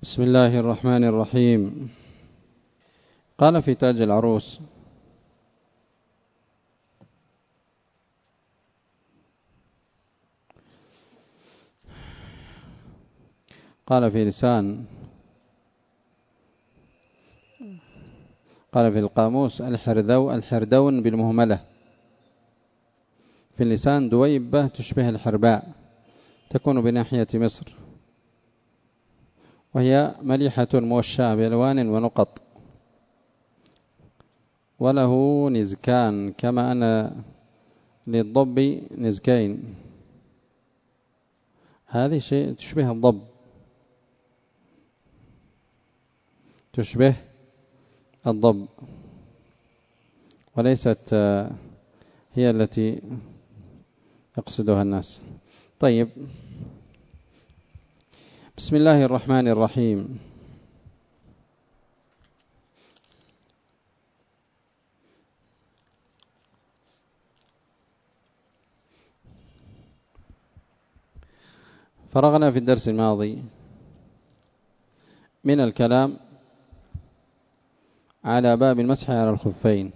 بسم الله الرحمن الرحيم. قال في تاج العروس: قال في لسان، قال في القاموس: الحردون بالمهملة. في اللسان: دويبة تشبه الحرباء، تكون بناحية مصر، وهي مليحة موشاة بألوان ونقط، وله نزكان كما أن للضب نزكين. هذه شيء تشبه الضب، تشبه الضب، وليست هي التي يقصدها الناس. طيب، بسم الله الرحمن الرحيم. فرغنا في الدرس الماضي من الكلام على باب المسح على الخفين،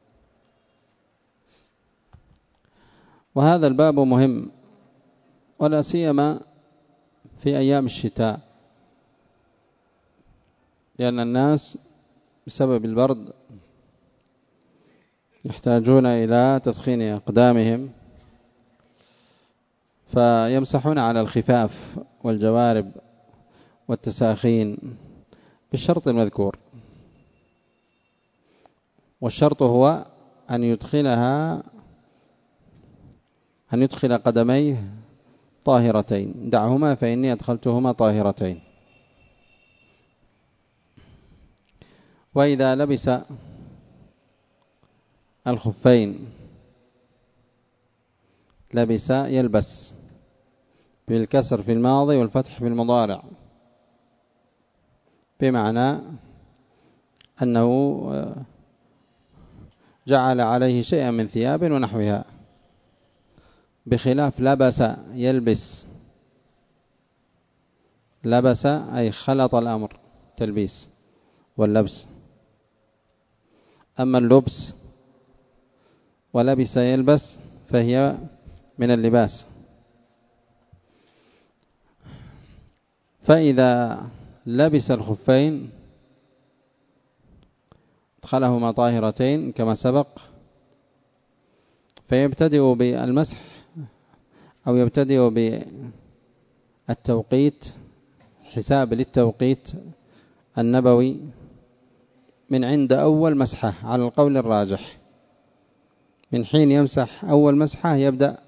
وهذا الباب مهم، ولا سيما في أيام الشتاء، لأن الناس بسبب البرد يحتاجون إلى تسخين أقدامهم، فيمسحون على الخفاف والجوارب والتساخين بالشرط المذكور. والشرط هو أن يدخل قدميه طاهرتين. دعهما فإني أدخلتهما طاهرتين. وإذا لبس الخفين يلبس بالكسر في الماضي والفتح في المضارع، بمعنى أنه جعل عليه شيئا من ثياب ونحوها، بخلاف لبس يلبس. لبس أي خلط الأمر، تلبيس واللبس. أما اللبس ولبس يلبس فهي من اللباس. فإذا لبس الخفين ادخلهما طاهرتين كما سبق، فيبتدئ بالمسح أو يبتدئ بالتوقيت، حساب للتوقيت النبوي من عند أول مسحة على القول الراجح. من حين يمسح أول مسحة يبدأ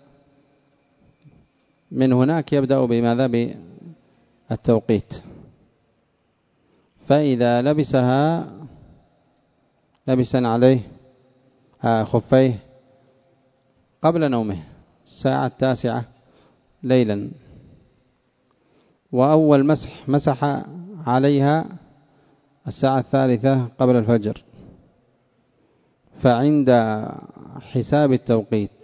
من هناك، يبدأ بماذا؟ بالتوقيت. فإذا لبسا عليه خفيه قبل نومه الساعة 9 ليلا، وأول مسح عليها الساعة 3 قبل الفجر، فعند حساب التوقيت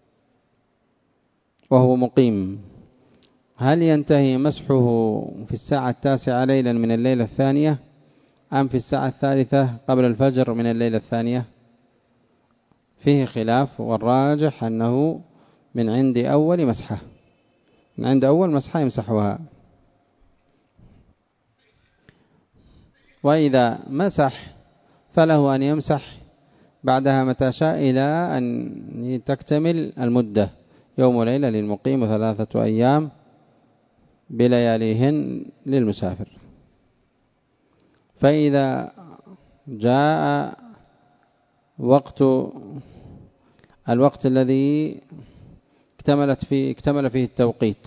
وهو مقيم، هل ينتهي مسحه في الساعة 9 ليلا من الليلة الثانية، أم في الساعة 3 قبل الفجر من الليلة الثانية؟ فيه خلاف، والراجح أنه من عند أول مسحة، من عند أول مسحة يمسحها. وإذا مسح فله أن يمسح بعدها متى شاء إلى أن تكتمل المدة، يوم وليلة للمقيم، 3 أيام بلياليهن للمسافر. فإذا جاء الوقت الذي اكتمل فيه التوقيت،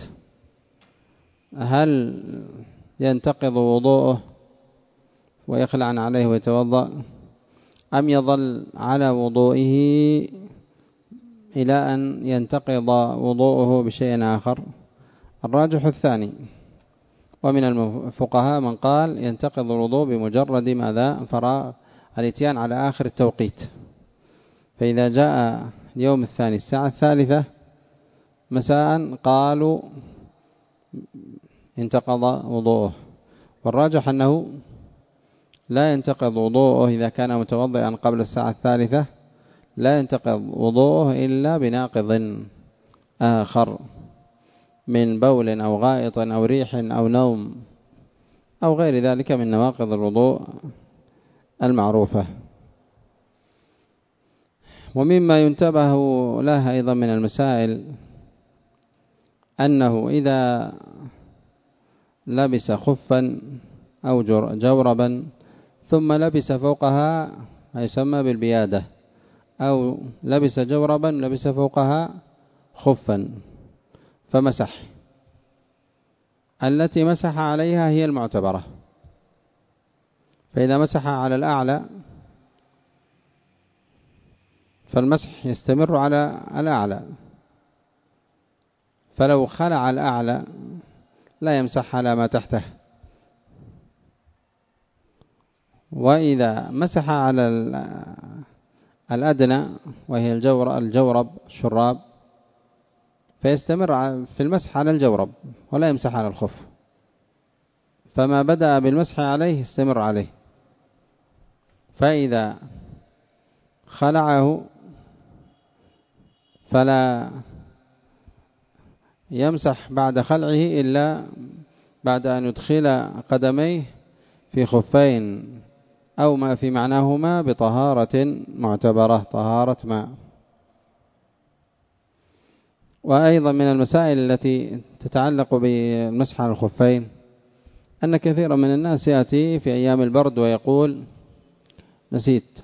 هل ينتقض وضوءه ويخلع عليه ويتوضأ، أم يظل على وضوئه إلى أن ينتقض وضوءه بشيء آخر؟ الراجح الثاني. ومن الفقهاء من قال ينتقض الوضوء بمجرد ماذا؟ فراغ الاتيان على آخر التوقيت. فإذا جاء اليوم الثاني الساعة 3 مساء قالوا انتقض وضوءه. والراجح أنه لا ينتقض وضوءه إذا كان متوضئا قبل الساعة الثالثة، لا ينتقض وضوءه إلا بناقض آخر من بول أو غائط أو ريح أو نوم أو غير ذلك من نواقض الوضوء المعروفة. ومما ينتبه له أيضا من المسائل أنه إذا لبس خفا أو جوربا ثم لبس فوقها ما يسمى بالبيادة، أو لبس جوربا لبس فوقها خفا فمسح، التي مسح عليها هي المعتبرة. فإذا مسح على الأعلى فالمسح يستمر على الأعلى، فلو خلع الأعلى لا يمسح على ما تحته. وإذا مسح على الأدنى وهي الجورب الشراب فيستمر في المسح على الجورب ولا يمسح على الخف، فما بدأ بالمسح عليه يستمر عليه. فإذا خلعه فلا يمسح بعد خلعه إلا بعد أن يدخل قدميه في خفين أو ما في معناهما بطهارة معتبرة، طهارة ماء. وأيضا من المسائل التي تتعلق بالمسح على الخفين أن كثيرا من الناس يأتي في أيام البرد ويقول نسيت،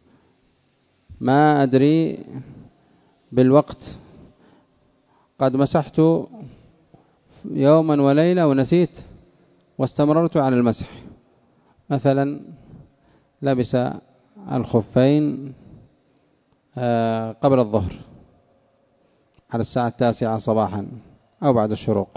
ما أدري بالوقت، قد مسحت يوما وليلة ونسيت واستمررت على المسح. مثلا لبس الخفين قبل الظهر على الساعة 9 صباحا أو بعد الشروق،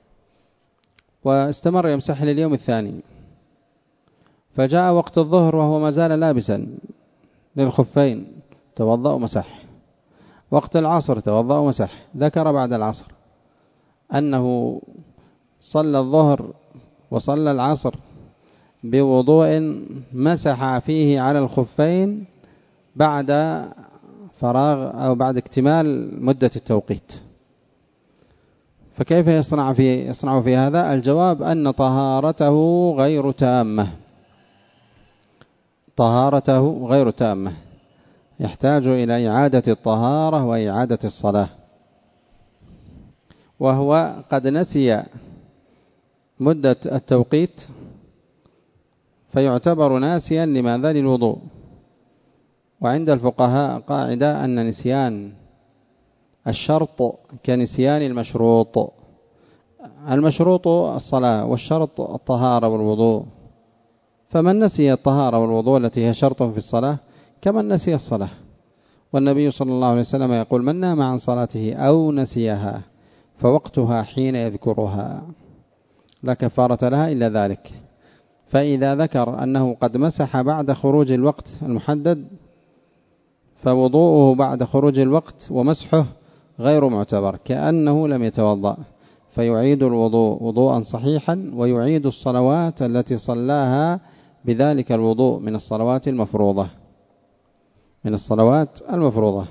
واستمر يمسح لليوم الثاني، فجاء وقت الظهر وهو ما زال لابسا للخفين، توضأ ومسح. وقت العصر توضأ ومسح. ذكر بعد العصر أنه صلى الظهر وصلى العصر بوضوء مسح فيه على الخفين بعد فراغ أو بعد اكتمال مدة التوقيت. فكيف يصنع في هذا؟ الجواب أن طهارته غير تامة، طهارته غير تامة، يحتاج إلى إعادة الطهارة وإعادة الصلاة، وهو قد نسي مدة التوقيت فيعتبر ناسيا لماذا؟ للوضوء. وعند الفقهاء قاعدة أن نسيان الشرط كنسيان المشروط، المشروط الصلاة والشرط الطهارة والوضوء، فمن نسي الطهارة والوضوء التي هي شرط في الصلاة كمن نسي الصلاة. والنبي صلى الله عليه وسلم يقول من نام عن صلاته أو نسيها فوقتها حين يذكرها لا كفارة لها إلا ذلك. فإذا ذكر أنه قد مسح بعد خروج الوقت المحدد فوضوءه بعد خروج الوقت ومسحه غير معتبر، كأنه لم يتوضأ، فيعيد الوضوء وضوءا صحيحا ويعيد الصلوات التي صلاها بذلك الوضوء من الصلوات المفروضة، من الصلوات المفروضة.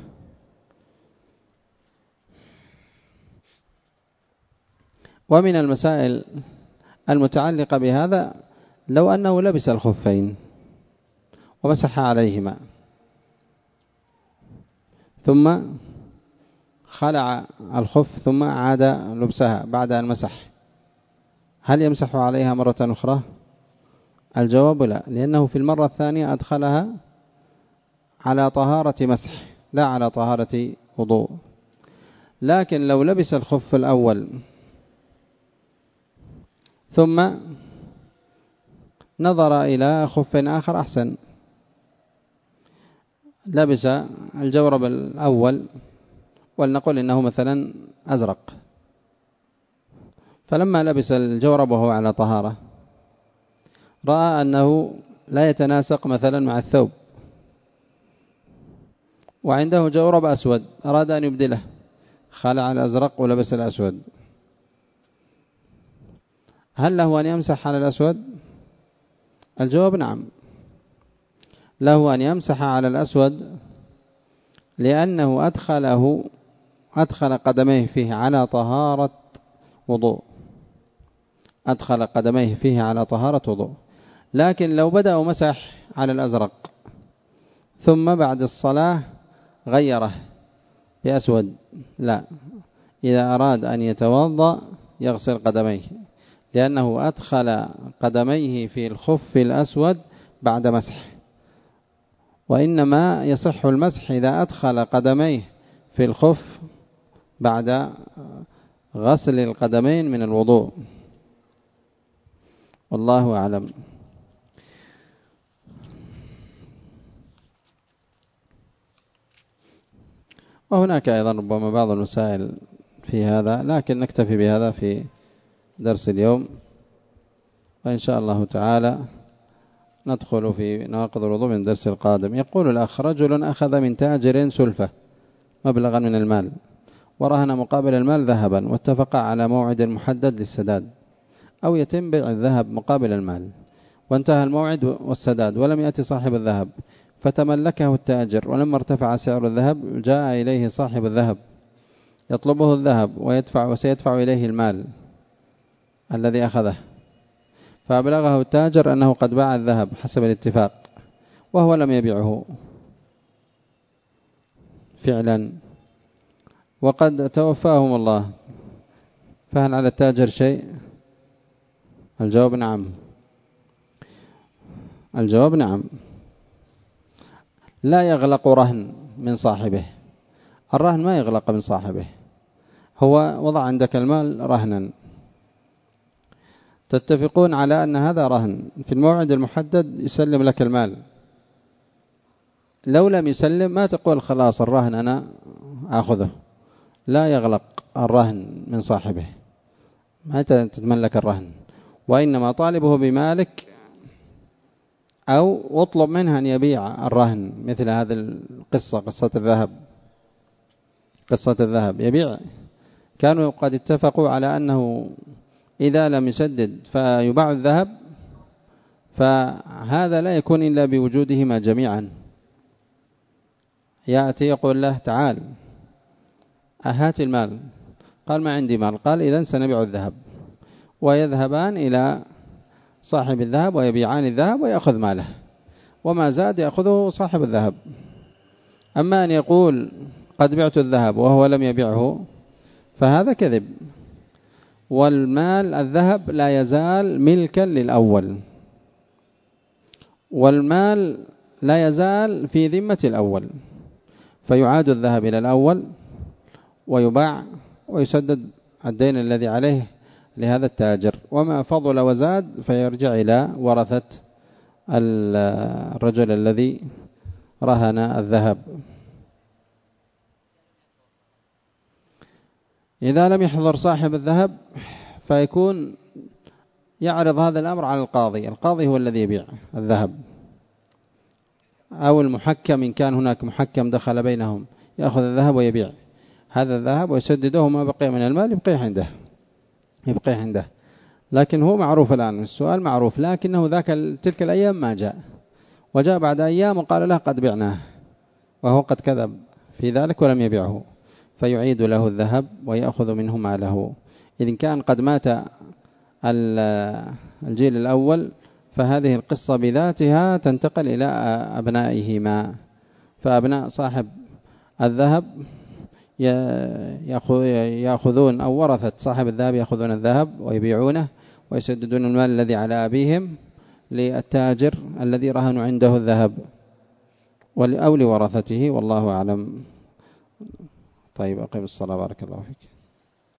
ومن المسائل المتعلقة بهذا لو أنه لبس الخفين ومسح عليهما ثم خلع الخف ثم عاد لبسها بعد أن مسح، هل يمسح عليها مرة أخرى؟ الجواب لا، لأنه في المرة الثانية أدخلها على طهارة مسح لا على طهارة وضوء. لكن لو لبس الخف الأول ثم نظر إلى خف آخر أحسن، لبس الجورب الأول ولنقل إنه مثلا أزرق، فلما لبس الجورب وهو على طهارة رأى أنه لا يتناسق مثلا مع الثوب وعنده جورب أسود أراد أن يبدله، خلع الأزرق ولبس الأسود، هل له أن يمسح على الأسود؟ الجواب نعم، له أن يمسح على الأسود لأنه أدخل قدميه فيه على طهارة وضوء، أدخل قدميه فيه على طهارة وضوء. لكن لو بدأ مسح على الأزرق ثم بعد الصلاة غيره بأسود، لا، إذا أراد أن يتوضأ يغسل قدميه، لأنه أدخل قدميه في الخف الأسود بعد مسح، وإنما يصح المسح إذا أدخل قدميه في الخف بعد غسل القدمين من الوضوء، والله أعلم. وهناك أيضا ربما بعض المسائل في هذا، لكن نكتفي بهذا في درس اليوم، وإن شاء الله تعالى ندخل في نواقض الوضوء من الدرس القادم. يقول الأخ: رجل أخذ من تاجر سلفة مبلغا من المال، ورهن مقابل المال ذهبا، واتفقا على موعد محدد للسداد، أو يتم بيع الذهب مقابل المال، وانتهى الموعد والسداد ولم يأتي صاحب الذهب، فتملكه التاجر، ولما ارتفع سعر الذهب جاء إليه صاحب الذهب يطلبه الذهب وسيدفع إليه المال الذي أخذه، فأبلغه التاجر أنه قد باع الذهب حسب الاتفاق وهو لم يبيعه فعلا وقد توفاهم الله، فهل على التاجر شيء؟ الجواب نعم، الجواب نعم. لا يغلق رهن من صاحبه، الرهن ما يغلق من صاحبه، هو وضع عندك المال رهنا، تتفقون على أن هذا رهن، في الموعد المحدد يسلم لك المال، لو لم يسلم ما تقول خلاص الرهن أنا أخذه، لا يغلق الرهن من صاحبه، ما تتملك الرهن، وإنما طالبه بمالك أو اطلب منه أن يبيع الرهن، مثل هذه القصة، قصة الذهب يبيع، كانوا قد اتفقوا على أنه إذا لم يسدد فيباع الذهب، فهذا لا يكون إلا بوجودهما جميعا، يأتي يقول له تعال هات المال، قال ما عندي مال، قال إذن سنبيع الذهب، ويذهبان إلى صاحب الذهب ويبيعان الذهب ويأخذ ماله، وما زاد يأخذه صاحب الذهب. أما أن يقول قد بعت الذهب وهو لم يبيعه فهذا كذب، والمال الذهب لا يزال ملكا للأول، والمال لا يزال في ذمة الأول، فيعاد الذهب إلى الأول ويباع ويسدد الدين الذي عليه لهذا التاجر، وما فضل وزاد فيرجع إلى ورثة الرجل الذي رهن الذهب. إذا لم يحضر صاحب الذهب فيكون يعرض هذا الأمر على القاضي، القاضي هو الذي يبيع الذهب، أو المحكم إن كان هناك محكم دخل بينهم، يأخذ الذهب ويبيع هذا الذهب ويسدده، ما بقي من المال يبقي عنده. لكن هو معروف الآن، السؤال معروف، لكنه تلك الأيام ما جاء، وجاء بعد أيام وقال له قد بعناه، وهو قد كذب في ذلك ولم يبيعه، فيعيد له الذهب ويأخذ منه ماله. إذن كان قد مات الجيل الأول فهذه القصة بذاتها تنتقل إلى أبنائهما، فأبناء صاحب الذهب يأخذون، أو ورثة صاحب الذهب يأخذون الذهب ويبيعونه ويسددون المال الذي على أبيهم للتاجر الذي رهنوا عنده الذهب أو لورثته، والله أعلم. طيب، أقيم الصلاة، بارك الله فيك.